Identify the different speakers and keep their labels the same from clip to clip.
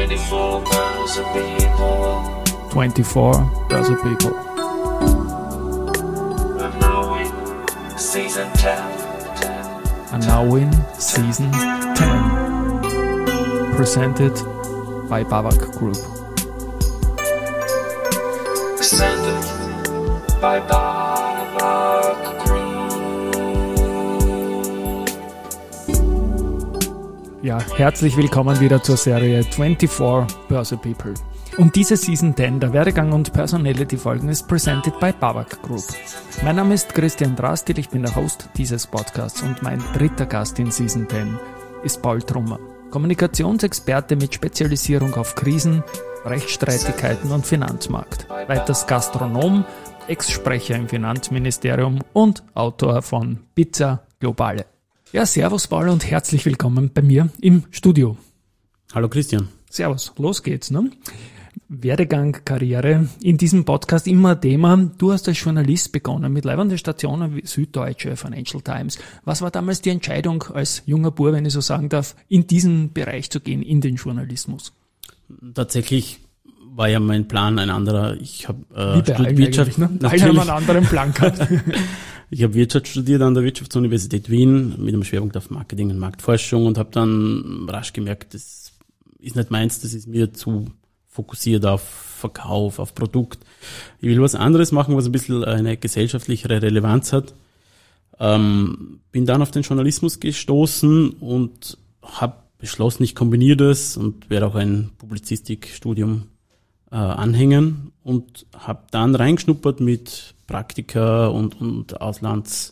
Speaker 1: 24 birds of people.
Speaker 2: 24 birds of people.
Speaker 1: And now in season 10.
Speaker 2: And now in season 10. Presented by Babak Group.
Speaker 1: Presented by Babak Group.
Speaker 2: Ja, herzlich willkommen wieder zur Serie 24 birds of people. Und diese Season 10, der Werdegang und Personality-Folgen, ist presented by Babak Group. Mein Name ist Christian Drastil, ich bin der Host dieses Podcasts und mein dritter Gast in Season 10 ist Paul Trummer. Kommunikationsexperte mit Spezialisierung auf Krisen, Rechtsstreitigkeiten und Finanzmarkt. Weiters Gastronom, Ex-Sprecher im Finanzministerium und Autor von Pizza Globale. Ja, servus Paul und herzlich willkommen bei mir im Studio.
Speaker 3: Hallo Christian.
Speaker 2: Servus, los geht's, ne? Werdegang, Karriere, in diesem Podcast immer ein Thema. Du hast als Journalist begonnen mit leibenden Stationen wie Süddeutsche, Financial Times. Was war damals die Entscheidung als junger Bub, wenn ich so sagen darf, in diesen Bereich zu gehen, in den Journalismus?
Speaker 3: Tatsächlich war ja mein Plan ein anderer. Ich habe
Speaker 2: Wirtschaft, ne? Alle haben einen anderen Plan gehabt.
Speaker 3: Ich habe Wirtschaft studiert an der Wirtschaftsuniversität Wien mit einem Schwerpunkt auf Marketing und Marktforschung und habe dann rasch gemerkt, das ist nicht meins, das ist mir zu fokussiert auf Verkauf, auf Produkt. Ich will was anderes machen, was ein bisschen eine gesellschaftlichere Relevanz hat. Bin dann auf den Journalismus gestoßen und habe beschlossen, ich kombiniere das und werde auch ein Publizistikstudium anhängen und habe dann reingeschnuppert mit Praktika und Auslandsjobs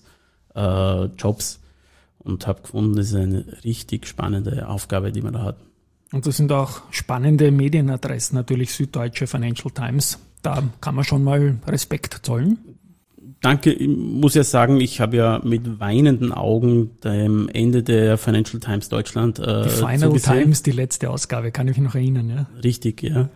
Speaker 3: und habe gefunden, das ist eine richtig spannende Aufgabe, die man da hat.
Speaker 2: Und das sind auch spannende Medienadressen, natürlich Süddeutsche, Financial Times. Da kann man schon mal Respekt zollen.
Speaker 3: Danke, ich muss ja sagen, ich habe ja mit weinenden Augen dem Ende der Financial Times Deutschland
Speaker 2: die Final Times, die letzte Ausgabe, kann ich mich noch erinnern, ja.
Speaker 3: Richtig, ja.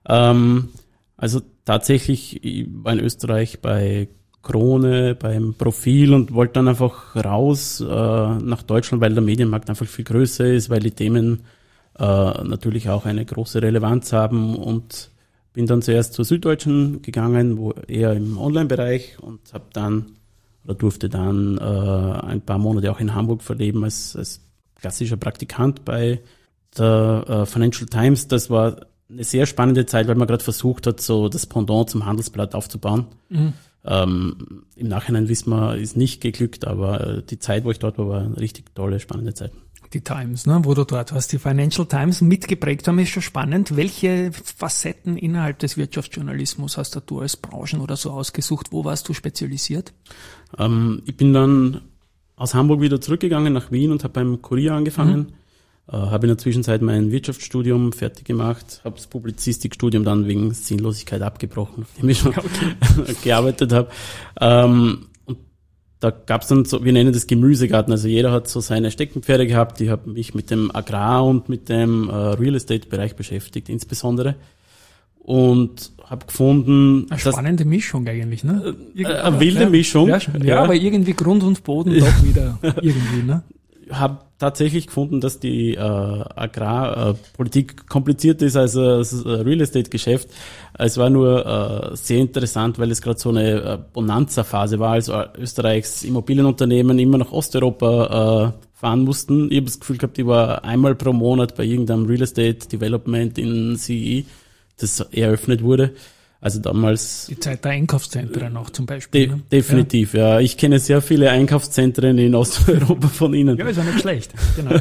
Speaker 3: Also tatsächlich, ich war in Österreich bei Krone, beim Profil und wollte dann einfach raus nach Deutschland, weil der Medienmarkt einfach viel größer ist, weil die Themen natürlich auch eine große Relevanz haben und bin dann zuerst zur Süddeutschen gegangen, wo eher im Online-Bereich und durfte dann ein paar Monate auch in Hamburg verleben als klassischer Praktikant bei der Financial Times. Das war eine sehr spannende Zeit, weil man gerade versucht hat, so das Pendant zum Handelsblatt aufzubauen. Mhm. Im Nachhinein wissen wir, ist nicht geglückt, aber die Zeit, wo ich dort war eine richtig tolle, spannende Zeit.
Speaker 2: Die Times, ne, wo du dort warst, die Financial Times mitgeprägt haben, ist schon spannend. Welche Facetten innerhalb des Wirtschaftsjournalismus hast du als Branchen oder so ausgesucht? Wo warst du spezialisiert?
Speaker 3: Ich bin dann aus Hamburg wieder zurückgegangen nach Wien und habe beim Kurier angefangen. Habe in der Zwischenzeit mein Wirtschaftsstudium fertig gemacht, habe das Publizistikstudium dann wegen Sinnlosigkeit abgebrochen, nachdem ich schon gearbeitet habe. Und da gab's dann so, wir nennen das Gemüsegarten, also jeder hat so seine Steckenpferde gehabt. Ich habe mich mit dem Agrar- und mit dem Real Estate-Bereich beschäftigt, insbesondere. Und habe gefunden...
Speaker 2: Eine spannende Mischung eigentlich, ne?
Speaker 3: Eine wilde Mischung.
Speaker 2: Ja, aber irgendwie Grund und Boden doch wieder irgendwie, ne?
Speaker 3: Habe tatsächlich gefunden, dass die Agrarpolitik komplizierter ist als das Real Estate-Geschäft. Es war nur sehr interessant, weil es gerade so eine Bonanza-Phase war, als Österreichs Immobilienunternehmen immer nach Osteuropa fahren mussten. Ich habe das Gefühl gehabt, ich war einmal pro Monat bei irgendeinem Real Estate-Development in CEE, das eröffnet wurde. Also damals...
Speaker 2: Die Zeit der Einkaufszentren auch zum Beispiel.
Speaker 3: Definitiv, ja. Ich kenne sehr viele Einkaufszentren in Osteuropa von Ihnen.
Speaker 2: Ja, ist ja nicht schlecht. Genau.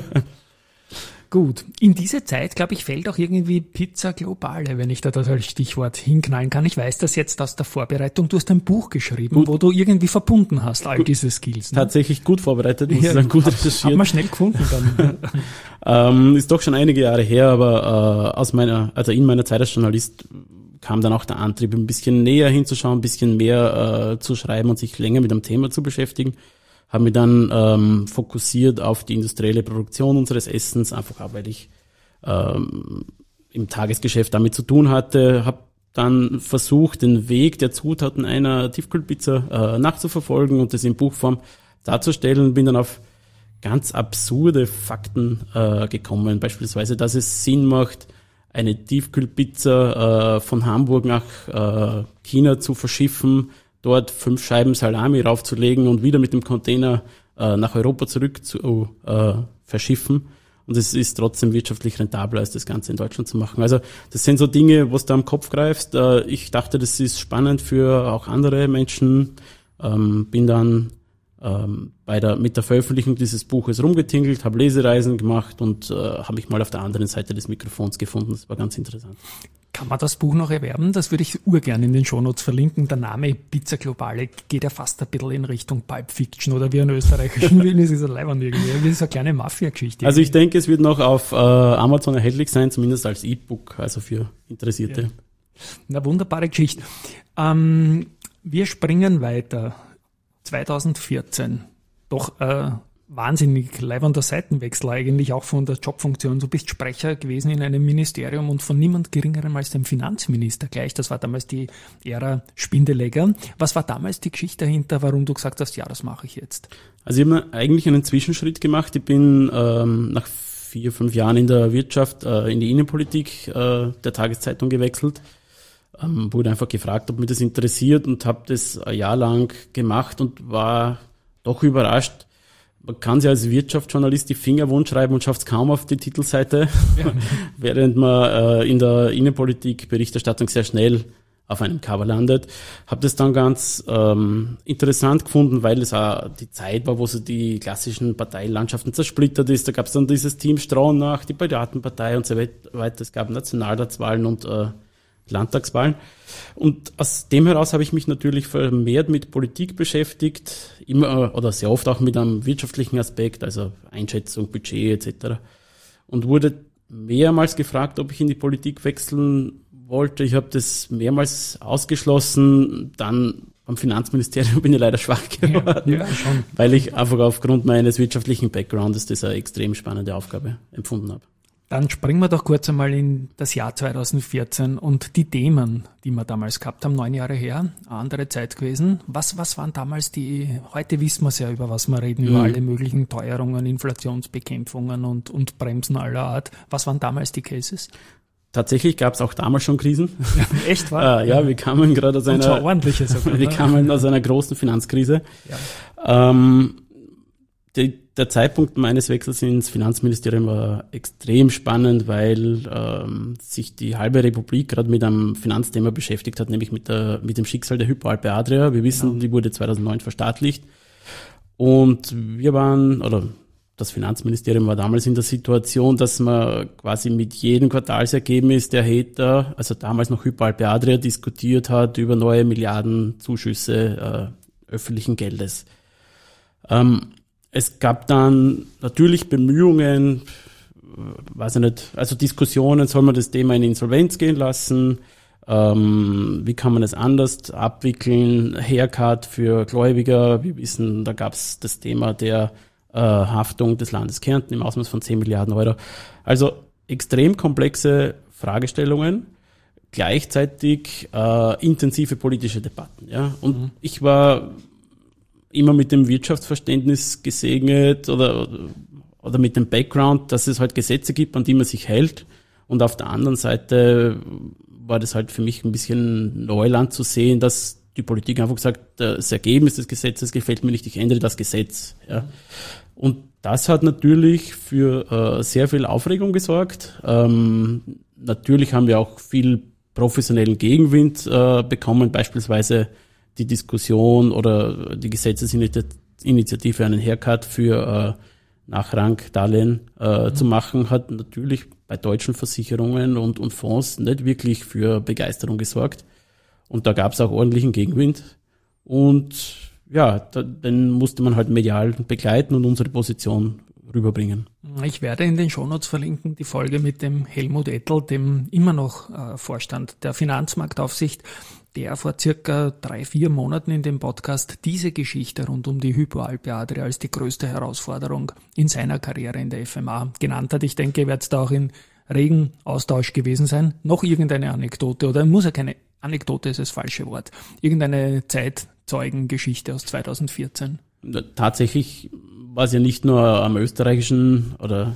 Speaker 2: Gut. In diese Zeit, glaube ich, fällt auch irgendwie Pizza Globale, wenn ich da das als Stichwort hinknallen kann. Ich weiß das jetzt aus der Vorbereitung. Du hast ein Buch geschrieben, wo du irgendwie verbunden hast, all diese Skills. Ne?
Speaker 3: Tatsächlich gut vorbereitet, muss ich sagen, gut recherchiert.
Speaker 2: Hat man schnell gefunden dann.
Speaker 3: Ist doch schon einige Jahre her, aber in meiner Zeit als Journalist kam dann auch der Antrieb, ein bisschen näher hinzuschauen, ein bisschen mehr zu schreiben und sich länger mit dem Thema zu beschäftigen. Habe mich dann fokussiert auf die industrielle Produktion unseres Essens, einfach auch, weil ich im Tagesgeschäft damit zu tun hatte. Habe dann versucht, den Weg der Zutaten einer Tiefkühlpizza nachzuverfolgen und das in Buchform darzustellen. Bin dann auf ganz absurde Fakten gekommen, beispielsweise, dass es Sinn macht, eine Tiefkühlpizza von Hamburg nach China zu verschiffen, dort 5 Scheiben Salami raufzulegen und wieder mit dem Container nach Europa zurück zu verschiffen. Und es ist trotzdem wirtschaftlich rentabler, als das Ganze in Deutschland zu machen. Also das sind so Dinge, was du am Kopf greifst. Ich dachte, das ist spannend für auch andere Menschen. Bin dann mit der Veröffentlichung dieses Buches rumgetingelt, habe Lesereisen gemacht und habe mich mal auf der anderen Seite des Mikrofons gefunden. Das war ganz interessant.
Speaker 2: Kann man das Buch noch erwerben? Das würde ich urgern in den Shownotes verlinken. Der Name Pizza Globale geht ja fast ein bisschen in Richtung Pulp Fiction oder wie ein österreichischen Film. Es ist ein Leibwand irgendwie. Das ist eine kleine Mafia-Geschichte.
Speaker 3: Also ich denke, es wird noch auf Amazon erhältlich sein, zumindest als E-Book, also für Interessierte.
Speaker 2: Ja. Eine wunderbare Geschichte. Wir springen weiter. 2014. Doch wahnsinnig leibender Seitenwechsel eigentlich auch von der Jobfunktion. Du bist Sprecher gewesen in einem Ministerium und von niemand geringerem als dem Finanzminister gleich. Das war damals die Ära Spindelegger. Was war damals die Geschichte dahinter, warum du gesagt hast, ja, das mache ich jetzt? Also
Speaker 3: ich habe eigentlich einen Zwischenschritt gemacht. Ich bin nach 4-5 Jahren in der Wirtschaft in die Innenpolitik der Tageszeitung gewechselt. Wurde einfach gefragt, ob mich das interessiert und habe das ein Jahr lang gemacht und war doch überrascht. Man kann sich als Wirtschaftsjournalist die Finger wund schreiben und schafft es kaum auf die Titelseite, ja. Während man in der Innenpolitik Berichterstattung sehr schnell auf einem Cover landet. Habe das dann ganz interessant gefunden, weil es auch die Zeit war, wo so die klassischen Parteilandschaften zersplittert ist. Da gab es dann dieses Team Stronach, die Piratenpartei und so weiter. Es gab Nationalratswahlen und Landtagswahlen. Und aus dem heraus habe ich mich natürlich vermehrt mit Politik beschäftigt, immer oder sehr oft auch mit einem wirtschaftlichen Aspekt, also Einschätzung, Budget etc. Und wurde mehrmals gefragt, ob ich in die Politik wechseln wollte. Ich habe das mehrmals ausgeschlossen. Dann beim Finanzministerium bin ich leider schwach geworden, ja, schon. Weil ich einfach aufgrund meines wirtschaftlichen Backgrounds das eine extrem spannende Aufgabe empfunden habe.
Speaker 2: Dann springen wir doch kurz einmal in das Jahr 2014 und die Themen, die wir damals gehabt haben, 9 Jahre her, eine andere Zeit gewesen. Was waren damals heute wissen wir es ja, über was wir reden, über alle möglichen Teuerungen, Inflationsbekämpfungen und Bremsen aller Art. Was waren damals die Cases?
Speaker 3: Tatsächlich gab es auch damals schon Krisen.
Speaker 2: Ja, echt, wahr?
Speaker 3: Ja, wir kamen gerade aus aus einer großen Finanzkrise. Ja. Der Zeitpunkt meines Wechsels ins Finanzministerium war extrem spannend, weil sich die halbe Republik gerade mit einem Finanzthema beschäftigt hat, nämlich mit dem Schicksal der Hypo Alpe Adria. Wir wissen, Die wurde 2009 verstaatlicht. Und das Finanzministerium war damals in der Situation, dass man quasi mit jedem Quartalsergebnis der Hater, also damals noch Hypo Alpe Adria, diskutiert hat über neue Milliardenzuschüsse öffentlichen Geldes. Es gab dann natürlich Bemühungen, also Diskussionen, soll man das Thema in Insolvenz gehen lassen, wie kann man es anders abwickeln, Haircut für Gläubiger, wir wissen, da gab es das Thema der Haftung des Landes Kärnten im Ausmaß von 10 Milliarden Euro. Also extrem komplexe Fragestellungen, gleichzeitig intensive politische Debatten. Ja? Und ich war immer mit dem Wirtschaftsverständnis gesegnet oder mit dem Background, dass es halt Gesetze gibt, an die man sich hält. Und auf der anderen Seite war das halt für mich ein bisschen Neuland zu sehen, dass die Politik einfach sagt, das Ergebnis des Gesetzes gefällt mir nicht, ich ändere das Gesetz. Ja. Und das hat natürlich für sehr viel Aufregung gesorgt. Natürlich haben wir auch viel professionellen Gegenwind bekommen, beispielsweise die Diskussion oder die Gesetzesinitiative, einen Haircut für Nachrangdarlehen zu machen, hat natürlich bei deutschen Versicherungen und Fonds nicht wirklich für Begeisterung gesorgt. Und da gab es auch ordentlichen Gegenwind. Und ja, den musste man halt medial begleiten und unsere Position rüberbringen.
Speaker 2: Ich werde in den Shownotes verlinken die Folge mit dem Helmut Ettel, dem immer noch Vorstand der Finanzmarktaufsicht, der vor circa 3-4 Monaten in dem Podcast diese Geschichte rund um die Hypo Alpe Adria als die größte Herausforderung in seiner Karriere in der FMA genannt hat. Ich denke, ihr werdet da auch in regen Austausch gewesen sein. Noch irgendeine Anekdote, oder muss ja keine Anekdote, ist das falsche Wort, irgendeine Zeitzeugengeschichte aus 2014?
Speaker 3: Tatsächlich war es ja nicht nur am österreichischen oder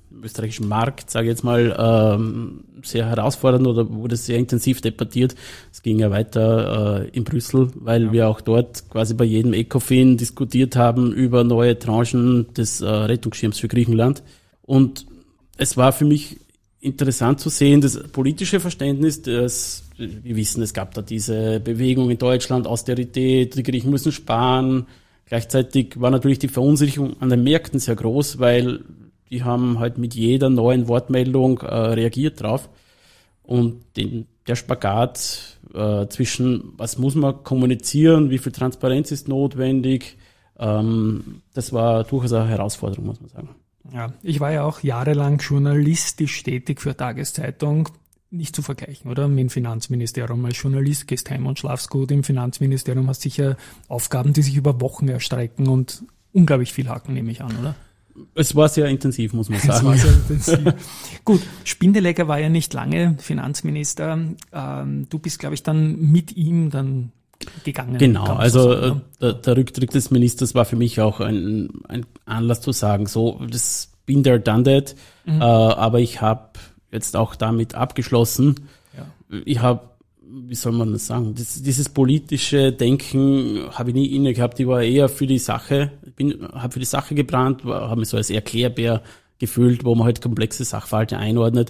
Speaker 3: österreichischen Markt, sage ich jetzt mal, sehr herausfordernd oder wurde sehr intensiv debattiert. Es ging ja weiter in Brüssel, weil wir auch dort quasi bei jedem ECOFIN diskutiert haben über neue Tranchen des Rettungsschirms für Griechenland. Und es war für mich interessant zu sehen, das politische Verständnis, wir wissen, es gab da diese Bewegung in Deutschland, Austerität, die Griechen müssen sparen. Gleichzeitig war natürlich die Verunsicherung an den Märkten sehr groß, weil die haben halt mit jeder neuen Wortmeldung reagiert drauf. Und der Spagat zwischen, was muss man kommunizieren, wie viel Transparenz ist notwendig, das war durchaus eine Herausforderung, muss man sagen.
Speaker 2: Ja, ich war ja auch jahrelang journalistisch tätig für Tageszeitung. Nicht zu vergleichen, oder? Mit dem Finanzministerium. Als Journalist gehst heim und schlafst gut. Im Finanzministerium hast sicher Aufgaben, die sich über Wochen erstrecken und unglaublich viel Haken, nehme ich an, oder?
Speaker 3: Es war sehr intensiv, muss man sagen.
Speaker 2: Es war sehr intensiv. Gut, Spindelegger war ja nicht lange Finanzminister. Du bist, glaube ich, dann mit ihm dann gegangen.
Speaker 3: Genau, also der Rücktritt des Ministers war für mich auch ein Anlass zu sagen, so, das been there, done that, aber ich habe jetzt auch damit abgeschlossen. Ja. Ich habe, wie soll man das sagen, dieses politische Denken habe ich nie inne gehabt, ich war eher für die Sache, habe für die Sache gebrannt, habe mich so als Erklärbär gefühlt, wo man halt komplexe Sachverhalte einordnet.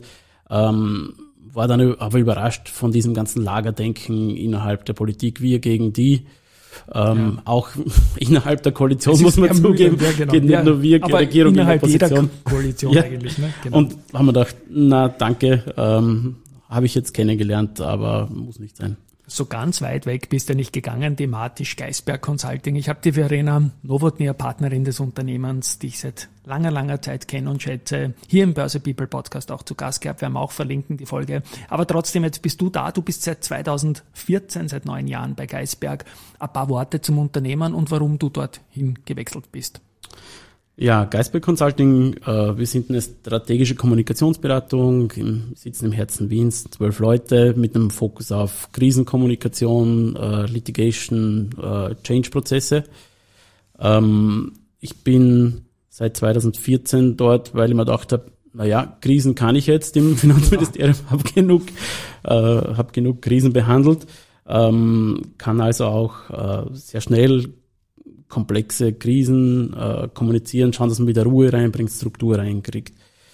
Speaker 3: War dann aber überrascht von diesem ganzen Lagerdenken innerhalb der Politik, wir gegen die. Auch innerhalb der Koalition muss man zugeben, ja, genau. Geht nicht nur wir, die Regierung
Speaker 2: innerhalb
Speaker 3: in der Opposition.
Speaker 2: Jeder Koalition ja. Eigentlich. Ne? Genau.
Speaker 3: Und haben wir gedacht, na danke, habe ich jetzt kennengelernt, aber muss nicht sein.
Speaker 2: So ganz weit weg bist du nicht gegangen, thematisch Geisberg Consulting. Ich habe die Verena Nowotny, Partnerin des Unternehmens, die ich seit langer Zeit kenne und schätze, hier im Börse People Podcast auch zu Gast gehabt. Wir haben auch verlinken die Folge. Aber trotzdem, jetzt bist du da. Du bist seit 2014, seit 9 Jahren bei Geisberg. Ein paar Worte zum Unternehmen und warum du dorthin gewechselt bist.
Speaker 3: Ja, Geisberg Consulting, wir sind eine strategische Kommunikationsberatung, sitzen im Herzen Wiens, 12 Leute mit einem Fokus auf Krisenkommunikation, Litigation, Change-Prozesse. Ich bin seit 2014 dort, weil ich mir gedacht habe, naja, Krisen kann ich jetzt im Finanzministerium, hab genug Krisen behandelt, kann also auch sehr schnell komplexe Krisen kommunizieren, schauen, dass man wieder Ruhe reinbringt, Struktur reinkriegt.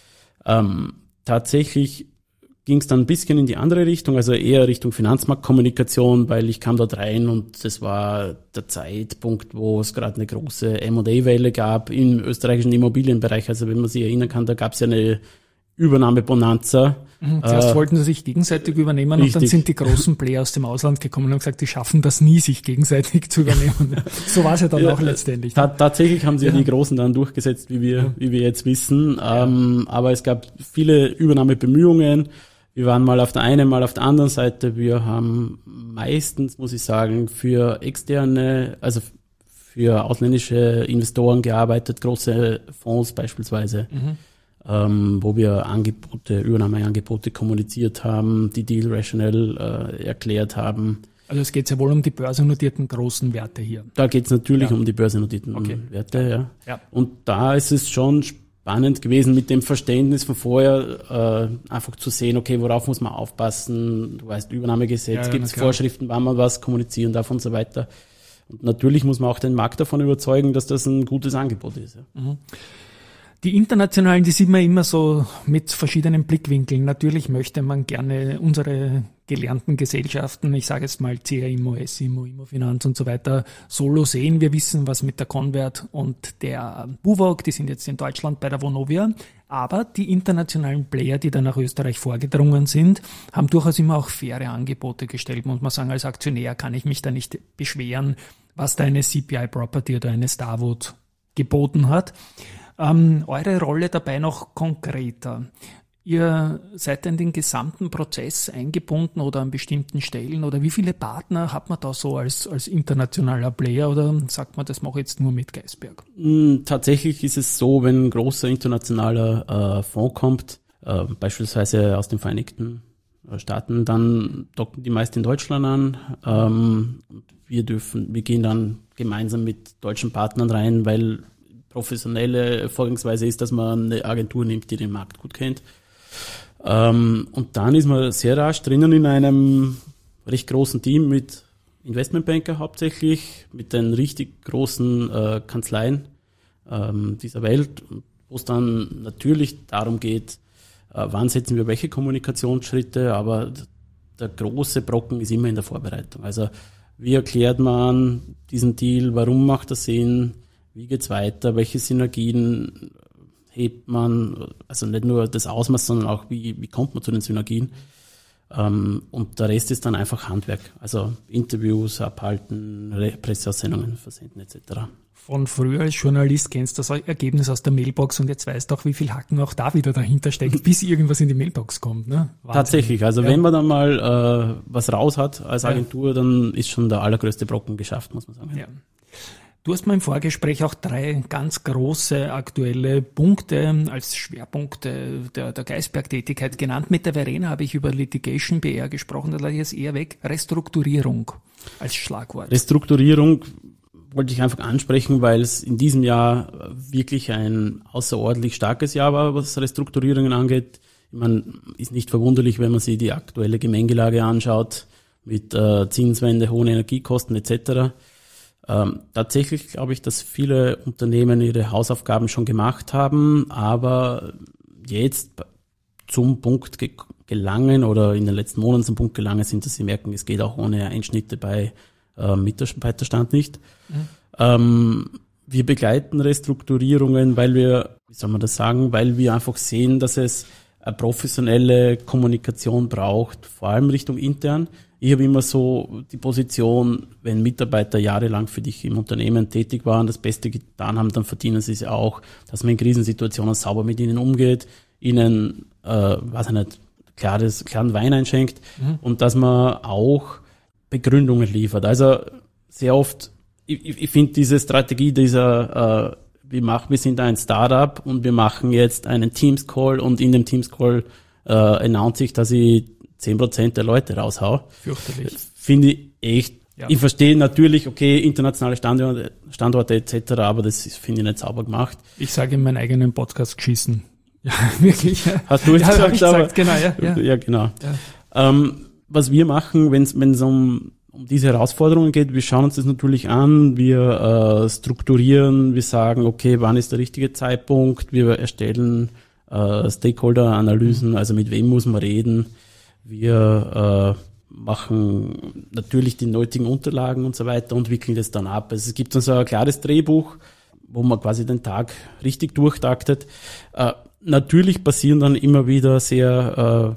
Speaker 3: Tatsächlich ging es dann ein bisschen in die andere Richtung, also eher Richtung Finanzmarktkommunikation, weil ich kam dort rein und das war der Zeitpunkt, wo es gerade eine große M&A-Welle gab im österreichischen Immobilienbereich. Also wenn man sich erinnern kann, da gab es ja eine Übernahme-Bonanza.
Speaker 2: Zuerst wollten sie sich gegenseitig übernehmen richtig. Und dann sind die großen Player aus dem Ausland gekommen und haben gesagt, die schaffen das nie, sich gegenseitig zu übernehmen. So war es ja dann auch letztendlich.
Speaker 3: Tatsächlich haben sie ja die Großen dann durchgesetzt, wie wir jetzt wissen. Aber es gab viele Übernahmebemühungen. Wir waren mal auf der einen, mal auf der anderen Seite. Wir haben meistens, muss ich sagen, für externe, also für ausländische Investoren gearbeitet, große Fonds beispielsweise. Wo wir Übernahmeangebote kommuniziert haben, die Deal rationell erklärt haben.
Speaker 2: Also es geht ja wohl um die börsennotierten großen Werte hier.
Speaker 3: Da geht es natürlich um die börsennotierten Werte, ja. Und da ist es schon spannend gewesen, mit dem Verständnis von vorher einfach zu sehen, okay, worauf muss man aufpassen, du weißt, Übernahmegesetz, gibt es Vorschriften, wann man was kommunizieren darf und so weiter. Und natürlich muss man auch den Markt davon überzeugen, dass das ein gutes Angebot ist. Ja.
Speaker 2: Die internationalen, die sieht man immer so mit verschiedenen Blickwinkeln. Natürlich möchte man gerne unsere gelernten Gesellschaften, ich sage jetzt mal CA Immo, S-Immo, Immofinanz und so weiter, solo sehen. Wir wissen, was mit der Convert und der Buwog, die sind jetzt in Deutschland bei der Vonovia. Aber die internationalen Player, die dann nach Österreich vorgedrungen sind, haben durchaus immer auch faire Angebote gestellt. Muss man sagen, als Aktionär kann ich mich da nicht beschweren, was da eine CPI Property oder eine Starwood geboten hat. Eure Rolle dabei noch konkreter. Ihr seid in den gesamten Prozess eingebunden oder an bestimmten Stellen oder wie viele Partner hat man da so als internationaler Player oder sagt man, das mache ich jetzt nur mit Geisberg?
Speaker 3: Tatsächlich ist es so, wenn ein großer internationaler Fonds kommt, beispielsweise aus den Vereinigten Staaten, dann docken die meist in Deutschland an. Wir gehen dann gemeinsam mit deutschen Partnern rein, weil professionelle Vorgangsweise ist, dass man eine Agentur nimmt, die den Markt gut kennt. Und dann ist man sehr rasch drinnen in einem recht großen Team mit Investmentbanker hauptsächlich, mit den richtig großen Kanzleien dieser Welt, wo es dann natürlich darum geht, wann setzen wir welche Kommunikationsschritte, aber der große Brocken ist immer in der Vorbereitung. Also wie erklärt man diesen Deal, warum macht das Sinn, wie geht's weiter, welche Synergien hebt man, also nicht nur das Ausmaß, sondern auch wie kommt man zu den Synergien. Und der Rest ist dann einfach Handwerk, also Interviews abhalten, Presseaussendungen versenden etc.
Speaker 2: Von früher als Journalist kennst du das Ergebnis aus der Mailbox und jetzt weißt du auch, wie viel Hacken auch da wieder dahinter steckt, bis irgendwas in die Mailbox kommt. Ne?
Speaker 3: Tatsächlich, also wenn man dann mal was raus hat als Agentur, dann ist schon der allergrößte Brocken geschafft, muss man sagen.
Speaker 2: Ja. Du hast mir im Vorgespräch auch 3 ganz große aktuelle Punkte als Schwerpunkte der Geisberg-Tätigkeit genannt. Mit der Verena habe ich über Litigation PR gesprochen, da lasse ich es eher weg. Restrukturierung als Schlagwort.
Speaker 3: Restrukturierung wollte ich einfach ansprechen, weil es in diesem Jahr wirklich ein außerordentlich starkes Jahr war, was Restrukturierungen angeht. Ich meine, ist nicht verwunderlich, wenn man sich die aktuelle Gemengelage anschaut mit Zinswende, hohen Energiekosten etc. Tatsächlich glaube ich, dass viele Unternehmen ihre Hausaufgaben schon gemacht haben, aber jetzt zum Punkt gelangen oder in den letzten Monaten zum Punkt gelangen sind, dass sie merken, es geht auch ohne Einschnitte bei Mitarbeiterstand nicht. Wir begleiten Restrukturierungen, weil wir, wie soll man das sagen, weil wir einfach sehen, dass es eine professionelle Kommunikation braucht, vor allem Richtung intern. Ich habe immer so die Position, wenn Mitarbeiter jahrelang für dich im Unternehmen tätig waren, das Beste getan haben, dann verdienen sie es auch, dass man in Krisensituationen sauber mit ihnen umgeht, ihnen, klaren Wein einschenkt und dass man auch Begründungen liefert. Also sehr oft, ich finde diese Strategie wir sind ein Startup und wir machen jetzt einen Teams-Call und in dem Teams-Call announce ich, dass ich 10% der Leute raushau.
Speaker 2: Fürchterlich.
Speaker 3: Finde ich echt.
Speaker 2: Ja.
Speaker 3: Ich verstehe natürlich, okay, internationale Standorte etc., aber das finde ich nicht sauber gemacht.
Speaker 2: Ich sage in meinen eigenen Podcast geschissen. Ja, wirklich.
Speaker 3: Hast du es gesagt?
Speaker 2: Gesagt, genau,
Speaker 3: Ja, genau.
Speaker 2: Ja.
Speaker 3: Was wir machen, wenn es um diese Herausforderungen geht, wir schauen uns das natürlich an, wir strukturieren, wir sagen, okay, wann ist der richtige Zeitpunkt, wir erstellen Stakeholder-Analysen, also mit wem muss man reden, wir machen natürlich die nötigen Unterlagen und so weiter und wickeln das dann ab. Also es gibt uns ein klares Drehbuch, wo man quasi den Tag richtig durchtaktet. Natürlich passieren dann immer wieder sehr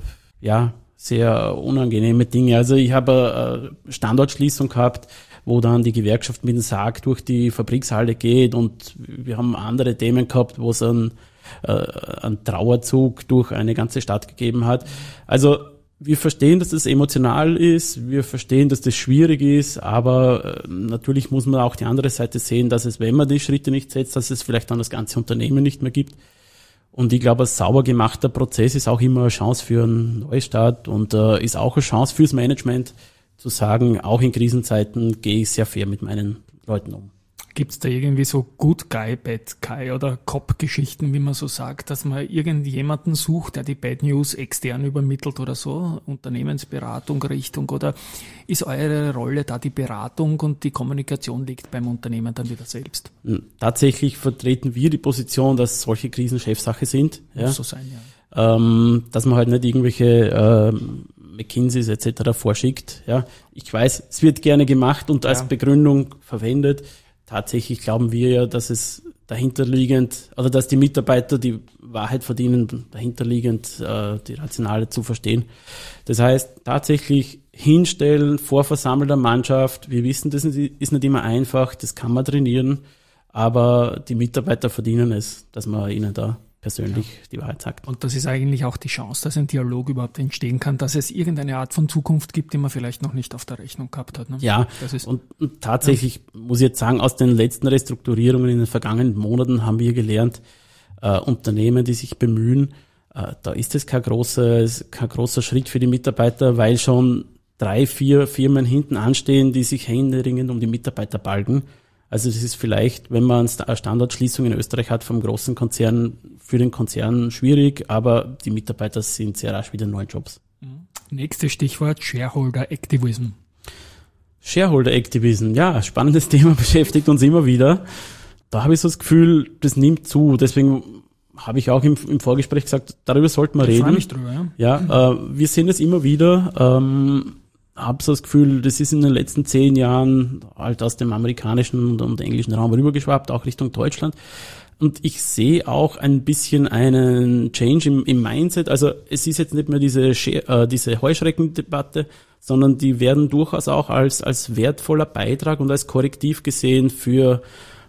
Speaker 3: unangenehme Dinge. Also ich habe eine Standortschließung gehabt, wo dann die Gewerkschaft mit dem Sarg durch die Fabrikshalle geht und wir haben andere Themen gehabt, wo es einen Trauerzug durch eine ganze Stadt gegeben hat. Also wir verstehen, dass das emotional ist, wir verstehen, dass das schwierig ist, aber natürlich muss man auch die andere Seite sehen, dass es, wenn man die Schritte nicht setzt, dass es vielleicht dann das ganze Unternehmen nicht mehr gibt. Und ich glaube, ein sauber gemachter Prozess ist auch immer eine Chance für einen Neustart und ist auch eine Chance fürs Management zu sagen, auch in Krisenzeiten gehe ich sehr fair mit meinen Leuten um.
Speaker 2: Gibt es da irgendwie so Good Guy, Bad Guy oder Cop-Geschichten, wie man so sagt, dass man irgendjemanden sucht, der die Bad News extern übermittelt oder so, Unternehmensberatung, Richtung, oder ist eure Rolle da die Beratung und die Kommunikation liegt beim Unternehmen dann wieder selbst?
Speaker 3: Tatsächlich vertreten wir die Position, dass solche Krisen Chefsache sind.
Speaker 2: Muss so sein, ja.
Speaker 3: Dass man halt nicht irgendwelche McKinseys etc. vorschickt. Ja. Ich weiß, es wird gerne gemacht und als Begründung verwendet. Tatsächlich glauben wir ja, dass es dahinterliegend, oder dass die Mitarbeiter die Wahrheit verdienen, dahinterliegend die Rationale zu verstehen. Das heißt, tatsächlich hinstellen vor versammelter Mannschaft. Wir wissen, das ist nicht immer einfach, das kann man trainieren, aber die Mitarbeiter verdienen es, dass man ihnen da persönlich die Wahrheit sagt.
Speaker 2: Und das ist eigentlich auch die Chance, dass ein Dialog überhaupt entstehen kann, dass es irgendeine Art von Zukunft gibt, die man vielleicht noch nicht auf der Rechnung gehabt hat. Ne?
Speaker 3: Ja, das ist, und tatsächlich muss ich jetzt sagen, aus den letzten Restrukturierungen in den vergangenen Monaten haben wir gelernt, Unternehmen, die sich bemühen, da ist es kein großer Schritt für die Mitarbeiter, weil schon 3, 4 Firmen hinten anstehen, die sich händeringend um die Mitarbeiter balgen. Also das ist vielleicht, wenn man eine Standortschließung in Österreich hat vom großen Konzern, für den Konzern schwierig, aber die Mitarbeiter sind sehr rasch wieder in neuen Jobs.
Speaker 2: Nächstes Stichwort, Shareholder Activism.
Speaker 3: Shareholder Activism, ja, spannendes Thema, beschäftigt uns immer wieder. Da habe ich so das Gefühl, das nimmt zu. Deswegen habe ich auch im Vorgespräch gesagt, darüber sollten wir reden. Ich freue mich drüber, ja. Wir sehen es immer wieder. Habe so das Gefühl, das ist in den letzten 10 Jahren halt aus dem amerikanischen und englischen Raum rübergeschwappt, auch Richtung Deutschland. Und ich sehe auch ein bisschen einen Change im Mindset. Also es ist jetzt nicht mehr diese Heuschreckendebatte, sondern die werden durchaus auch als wertvoller Beitrag und als Korrektiv gesehen für,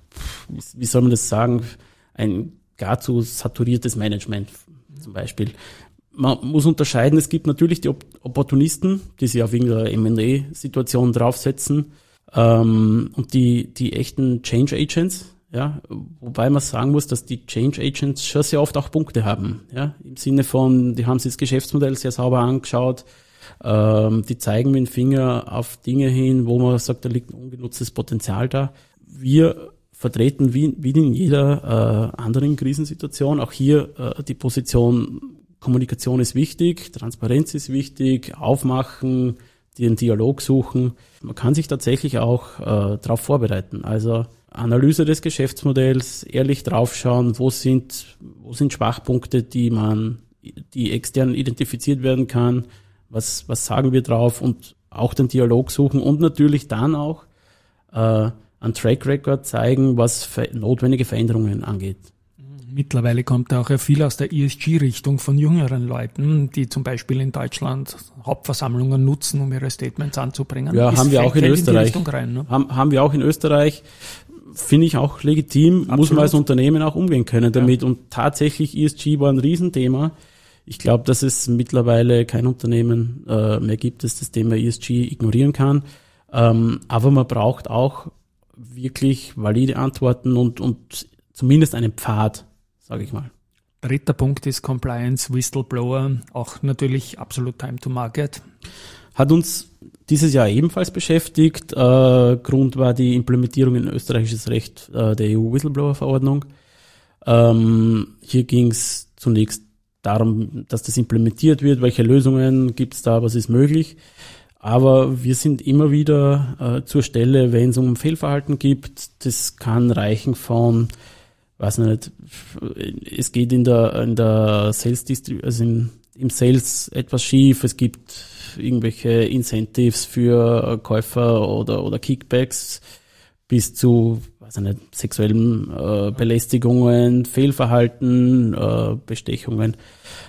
Speaker 3: wie soll man das sagen, ein gar zu saturiertes Management zum Beispiel. Man muss unterscheiden, es gibt natürlich die Opportunisten, die sich auf irgendeine M&A-Situation draufsetzen, und die echten Change Agents, ja, wobei man sagen muss, dass die Change Agents schon sehr oft auch Punkte haben, ja, im Sinne von, die haben sich das Geschäftsmodell sehr sauber angeschaut, die zeigen mit dem Finger auf Dinge hin, wo man sagt, da liegt ein ungenutztes Potenzial da. Wir vertreten wie in jeder anderen Krisensituation auch hier die Position, Kommunikation ist wichtig, Transparenz ist wichtig, aufmachen, den Dialog suchen. Man kann sich tatsächlich auch darauf vorbereiten. Also Analyse des Geschäftsmodells, ehrlich draufschauen, wo sind Schwachpunkte, die extern identifiziert werden kann, was sagen wir drauf und auch den Dialog suchen und natürlich dann auch einen Track Record zeigen, was notwendige Veränderungen angeht.
Speaker 2: Mittlerweile kommt auch viel aus der ESG-Richtung von jüngeren Leuten, die zum Beispiel in Deutschland Hauptversammlungen nutzen, um ihre Statements anzubringen.
Speaker 3: Ja, haben wir auch in Österreich.
Speaker 2: Rein, ne?
Speaker 3: Haben wir auch in Österreich. Finde ich auch legitim, absolut. Muss man als Unternehmen auch umgehen können damit. Ja. Und tatsächlich ESG war ein Riesenthema. Ich glaube, dass es mittlerweile kein Unternehmen mehr gibt, das das Thema ESG ignorieren kann. Aber man braucht auch wirklich valide Antworten und zumindest einen Pfad, sage ich mal.
Speaker 2: Dritter Punkt ist Compliance, Whistleblower, auch natürlich absolut Time to Market.
Speaker 3: Hat uns dieses Jahr ebenfalls beschäftigt. Grund war die Implementierung in österreichisches Recht der EU-Whistleblower-Verordnung. Hier ging es zunächst darum, dass das implementiert wird, welche Lösungen gibt es da, was ist möglich. Aber wir sind immer wieder zur Stelle, wenn es um Fehlverhalten gibt. Das kann reichen von, weiß nicht, es geht in der Sales also im Sales etwas schief, es gibt irgendwelche Incentives für Käufer oder Kickbacks bis zu, weiß nicht, sexuellen Belästigungen, Fehlverhalten, Bestechungen.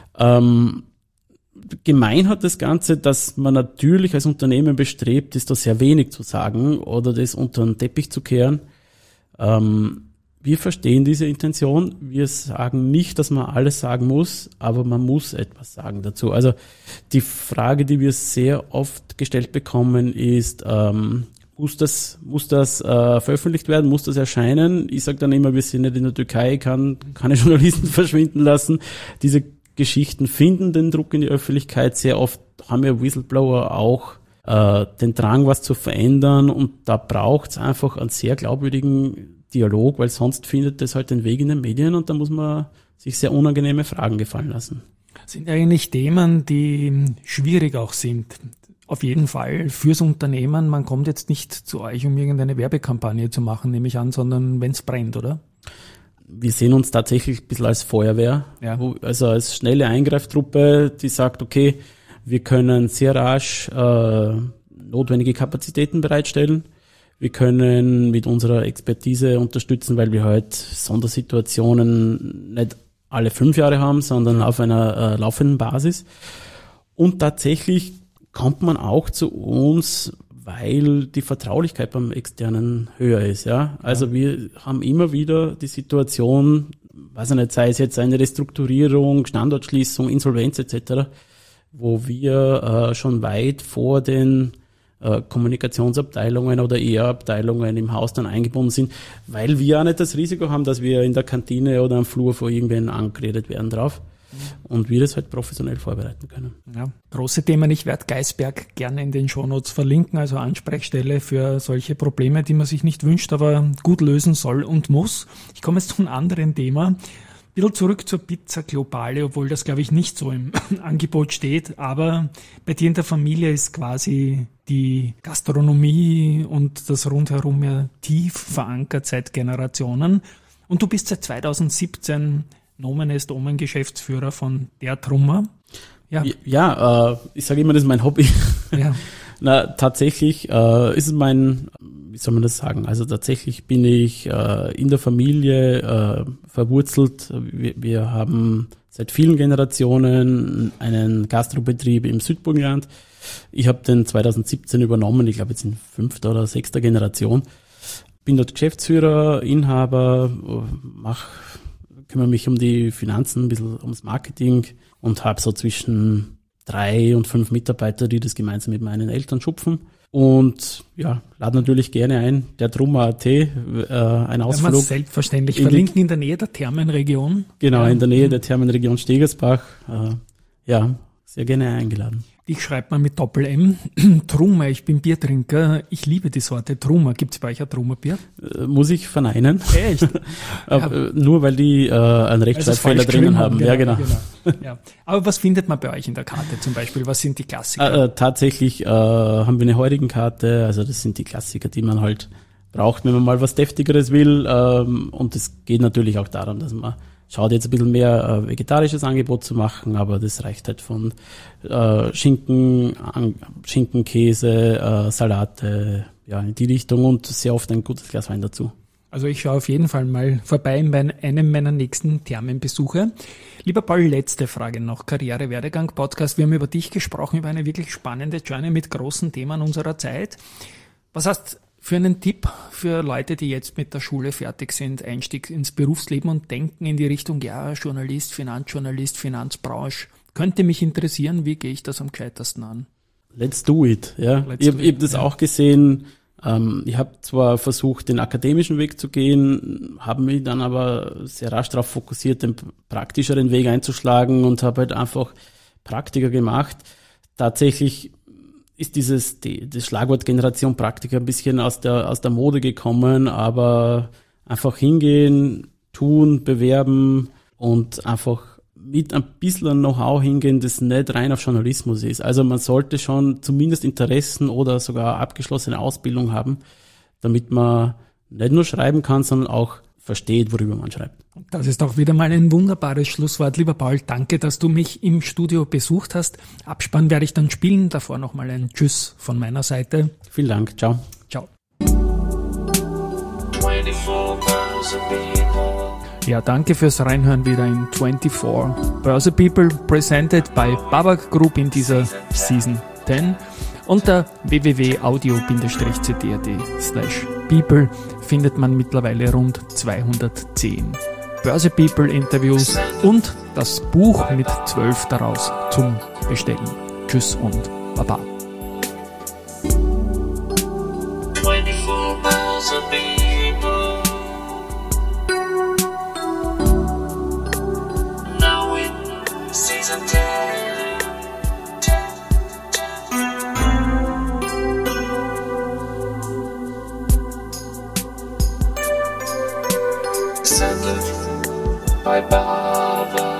Speaker 3: Gemein hat das Ganze, dass man natürlich als Unternehmen bestrebt ist, da sehr wenig zu sagen oder das unter den Teppich zu kehren. Wir verstehen diese Intention. Wir sagen nicht, dass man alles sagen muss, aber man muss etwas sagen dazu. Also die Frage, die wir sehr oft gestellt bekommen, ist, muss das veröffentlicht werden, muss das erscheinen? Ich sage dann immer, wir sind nicht in der Türkei, kann keine Journalisten verschwinden lassen. Diese Geschichten finden den Druck in die Öffentlichkeit. Sehr oft haben ja Whistleblower auch den Drang, was zu verändern und da braucht es einfach einen sehr glaubwürdigen Dialog, weil sonst findet das halt den Weg in den Medien und da muss man sich sehr unangenehme Fragen gefallen lassen.
Speaker 2: Sind eigentlich Themen, die schwierig auch sind. Auf jeden Fall fürs Unternehmen. Man kommt jetzt nicht zu euch, um irgendeine Werbekampagne zu machen, nehme ich an, sondern wenn es brennt, oder?
Speaker 3: Wir sehen uns tatsächlich ein bisschen als Feuerwehr, ja. Also als schnelle Eingreiftruppe, die sagt, okay, wir können sehr rasch notwendige Kapazitäten bereitstellen. Wir können mit unserer Expertise unterstützen, weil wir halt Sondersituationen nicht alle 5 Jahre haben, sondern auf einer laufenden Basis. Und tatsächlich kommt man auch zu uns, weil die Vertraulichkeit beim Externen höher ist. Ja, also wir haben immer wieder die Situation, weiß ich nicht, sei es jetzt eine Restrukturierung, Standortschließung, Insolvenz etc., wo wir schon weit vor den Kommunikationsabteilungen oder ER-Abteilungen im Haus dann eingebunden sind, weil wir ja nicht das Risiko haben, dass wir in der Kantine oder am Flur vor irgendwen angeredet werden drauf. und wir das halt professionell vorbereiten können.
Speaker 2: Ja, große Themen. Ich werde Geisberg gerne in den Shownotes verlinken, also Ansprechstelle für solche Probleme, die man sich nicht wünscht, aber gut lösen soll und muss. Ich komme jetzt zu einem anderen Thema. Ein bisschen zurück zur Pizza Globale, obwohl das, glaube ich, nicht so im Angebot steht. Aber bei dir in der Familie ist quasi die Gastronomie und das Rundherum ja tief verankert seit Generationen. Und du bist seit 2017 Nomen est Omen Geschäftsführer von der Trummer.
Speaker 3: Ja, ich sage immer, das ist mein Hobby.
Speaker 2: Ja.
Speaker 3: Na, tatsächlich ist es mein, wie soll man das sagen? Also tatsächlich bin ich in der Familie verwurzelt. Wir haben seit vielen Generationen einen Gastrobetrieb im Südburgenland. Ich habe den 2017 übernommen, ich glaube jetzt in 5. oder 6. Generation. Bin dort Geschäftsführer, Inhaber, kümmere mich um die Finanzen, ein bisschen ums Marketing und habe so zwischen 3 und 5 Mitarbeiter, die das gemeinsam mit meinen Eltern schupfen. Und ja, lade natürlich gerne ein, der Trummer.at, ein Ausflug.
Speaker 2: Wir selbstverständlich verlinken in der Nähe der Thermenregion.
Speaker 3: Genau, in der Nähe der Thermenregion Stegersbach. Ja, sehr gerne eingeladen.
Speaker 2: Ich schreibe mal mit Doppel-M. Trummer, ich bin Biertrinker. Ich liebe die Sorte Trummer. Gibt es bei euch ein Trummer-Bier?
Speaker 3: Muss ich verneinen.
Speaker 2: Echt?
Speaker 3: Nur weil die einen Rechtschreibfehler drinnen haben.
Speaker 2: Genau,
Speaker 3: ja, genau.
Speaker 2: Ja. Aber was findet man bei euch in der Karte zum Beispiel? Was sind die Klassiker?
Speaker 3: Tatsächlich haben wir eine Heurigenkarte. Also das sind die Klassiker, die man halt braucht, wenn man mal was Deftigeres will. Und es geht natürlich auch darum, dass man schaut jetzt ein bisschen mehr vegetarisches Angebot zu machen, aber das reicht halt von Schinken, Käse, Salate, ja, in die Richtung und sehr oft ein gutes Glas Wein dazu.
Speaker 2: Also ich schaue auf jeden Fall mal vorbei in einem meiner nächsten Thermenbesuche. Lieber Paul, letzte Frage noch. Karriere, Werdegang, Podcast. Wir haben über dich gesprochen, über eine wirklich spannende Journey mit großen Themen unserer Zeit. Was hast für einen Tipp für Leute, die jetzt mit der Schule fertig sind, Einstieg ins Berufsleben und denken in die Richtung, ja, Journalist, Finanzbranche, könnte mich interessieren, wie gehe ich das am gescheitersten an?
Speaker 3: Let's do it, ja. Ich habe das auch gesehen. Ich habe zwar versucht, den akademischen Weg zu gehen, habe mich dann aber sehr rasch darauf fokussiert, den praktischeren Weg einzuschlagen und habe halt einfach Praktika gemacht. Tatsächlich ist das Schlagwort Generation Praktika ein bisschen aus der Mode gekommen, aber einfach hingehen, tun, bewerben und einfach mit ein bisschen Know-how hingehen, das nicht rein auf Journalismus ist. Also man sollte schon zumindest Interessen oder sogar abgeschlossene Ausbildung haben, damit man nicht nur schreiben kann, sondern auch versteht, worüber man schreibt.
Speaker 2: Das ist auch wieder mal ein wunderbares Schlusswort. Lieber Paul, danke, dass du mich im Studio besucht hast. Abspann werde ich dann spielen. Davor nochmal ein Tschüss von meiner Seite.
Speaker 3: Vielen Dank. Ciao.
Speaker 2: Ciao.
Speaker 1: 24,000 people.
Speaker 2: Ja, danke fürs Reinhören wieder in 24 Börse People, presented by Babak Group in dieser Season 10. Unter www.audio-cd.at/people findet man mittlerweile rund 210 Börse People Interviews und das Buch mit 12 daraus zum Bestellen. Tschüss und Baba.
Speaker 1: 24,000 people. Now in season 10. Presented by Babak.